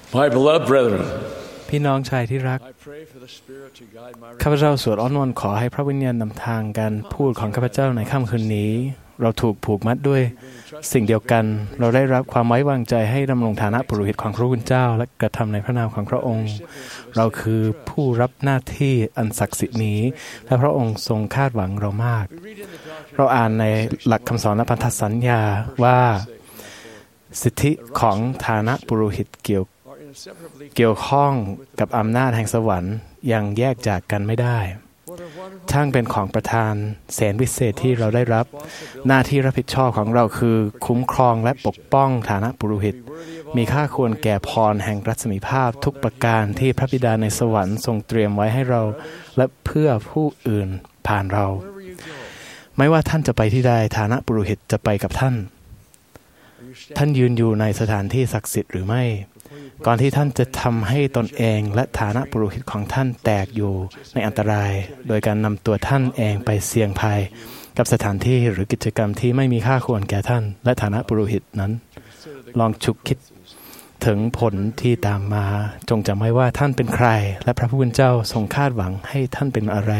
My beloved brethren, พี่น้องชายที่รักข้าพเจ้าสวดอ้อนวอนขอให้พระวิญญาณนำทางการพูดของข้าพเจ้าในค่ำคืนนี้เราถูกผูกมัดด้วยสิ่งเดียวกันเราได้รับความไว้วางใจให้ดำรงฐานะปุโรหิตของพระผู้เป็นเจ้าและกระทำในพระนามของพระองค์เราคือผู้รับหน้าที่อันศักดิ์สิทธิ์นี้และพระองค์ทรงคาดหวังเรามากเราอ่านในหลักคำสอนและพันธสัญญาว่าสิทธิของฐานะปุโรหิตเกี่ยวข้องกับอำนาจแห่งสวรรค์ยังแยกจากกันไม่ได้ช่างเป็นของประทานแสนวิเศษที่เราได้รับหน้าที่รับผิดชอบของเราคือคุ้มครองและปกป้องฐานะปุโรหิตมีค่าควรแก่พรแห่งรัศมีภาพทุกประการที่พระบิดาในสวรรค์ทรงเตรียมไว้ให้เราและเพื่อผู้อื่นผ่านเราไม่ว่าท่านจะไปที่ใดฐานะปุโรหิตจะไปกับท่านยืนอยู่ในสถานที่ศักดิ์สิทธิ์หรือไม่ก่อนที่ท่านจะทำให้ตนเองและฐานะปุโรหิตของท่านแตกอยู่ในอันตรายโดยการนำตัวท่านเองไปเสี่ยงภัยกับสถานที่หรือกิจกรรมที่ไม่มีค่าควรแก่ท่านและฐานะปุโรหิตนั้นลองฉุกคิดถึงผลที่ตามมาจงจำไว้ว่าท่านเป็นใครและพระผู้เป็นเจ้าทรงคาดหวังให้ท่านเป็นอะไร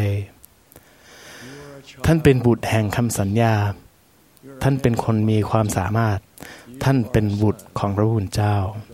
ท่านเป็นบุตรแห่งคำสัญญาท่านเป็นคนมีความสามารถท่านเป็นบุตรของพระผู้เป็นเจ้า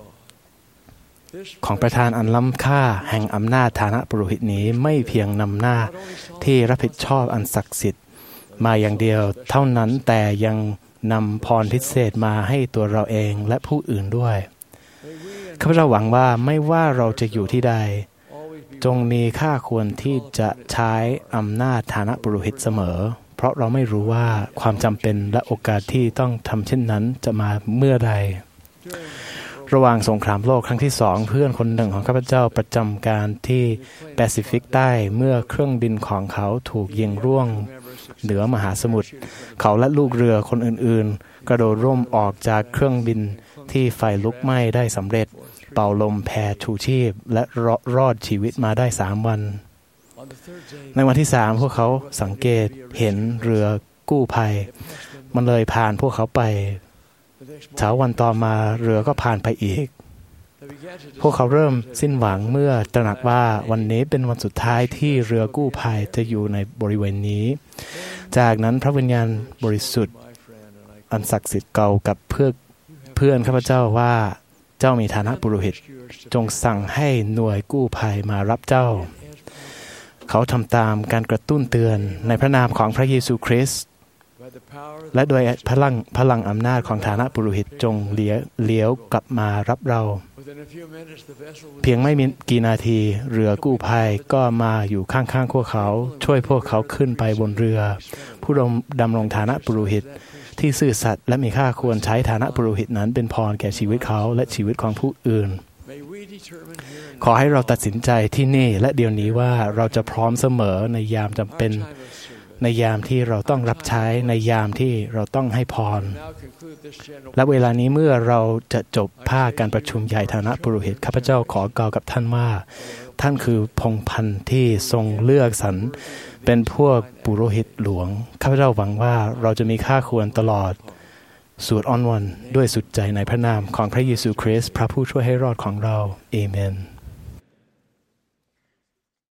ของประธานอันล้ำค่าแห่งอำนาจฐานะปุโรหิตนี้ไม่เพียงนำหน้าที่รับผิดชอบอันศักดิ์สิทธิ์มาอย่างเดียวเท่านั้นแต่ยังนำพรพิเศษมาให้ตัวเราเองและผู้อื่นด้วยข้าพเจ้าหวังว่าไม่ว่าเราจะอยู่ที่ใดจงมีค่าควรที่จะใช้อำนาจฐานะปุโรหิตเสมอเพราะเราไม่รู้ว่าความจำเป็นและโอกาสที่ต้องทำเช่นนั้นจะมาเมื่อใดระหว่างสงครามโลกครั้งที่2เพื่อนคนหนึ่งของข้าพเจ้าประจำการที่แปซิฟิกใต้เมื่อเครื่องบินของเขาถูกยิงร่วงเหนือมหาสมุทรเขาและลูกเรือคนอื่นๆกระโดดร่มออกจากเครื่องบินที่ไฟลุกไหม้ได้สำเร็จเป่าลมแพชูชีพและรอดชีวิตมาได้3 วันในวันที่3พวกเขาสังเกตเห็นเรือกู้ภัยมันเลยผ่านพวกเขาไปเช้าวันต่อมาเรือก็ผ่านไปอีกพวกเขาเริ่มสิ้นหวังเมื่อตระหนักว่าวันนี้เป็นวันสุดท้ายที่เรือกู้ภัยจะอยู่ในบริเวณนี้จากนั้นพระวิญญาณบริสุทธิ์อันศักดิ์สิทธิ์เก่ากับเพื่อนข้าพเจ้าว่าเจ้ามีฐานะปุโรหิตจงสั่งให้หน่วยกู้ภัยมารับเจ้าเขาทำตามการกระตุ้นเตือนในพระนามของพระเยซูคริสต์และโดยพลังอำนาจของฐานะปุโรหิตจงเลี้ยวกลับมารับเราเพียงไม่กี่นาทีเรือกู้ภัยก็มาอยู่ข้างๆพวกเขาช่วยพวกเขาขึ้นไปบนเรือผู้ดำรงฐานะปุโรหิตที่ซื่อสัตย์และมีค่าควรใช้ฐานะปุโรหิตนั้นเป็นพรแก่ชีวิตเขาและชีวิตของผู้อื่นขอให้เราตัดสินใจที่นี่และเดี๋ยวนี้ว่าเราจะพร้อมเสมอในยามจำเป็นในยามที่เราต้องรับใช้ในยามที่เราต้องให้พรและเวลานี้เมื่อเราจะจบภาคการประชุมใหญ่ฐานะปุโรหิตข้าพเจ้าขอกล่าวกับท่านว่าท่านคือพงศ์พันธุ์ที่ทรงเลือกสรรเป็นพวกปุโรหิตหลวงข้าพเจ้าหวังว่าเราจะมีค่าควรตลอดสวดอ้อนวอนด้วยสุดใจในพระนามของพระเยซูคริสต์พระผู้ช่วยให้รอดของเราเอเมน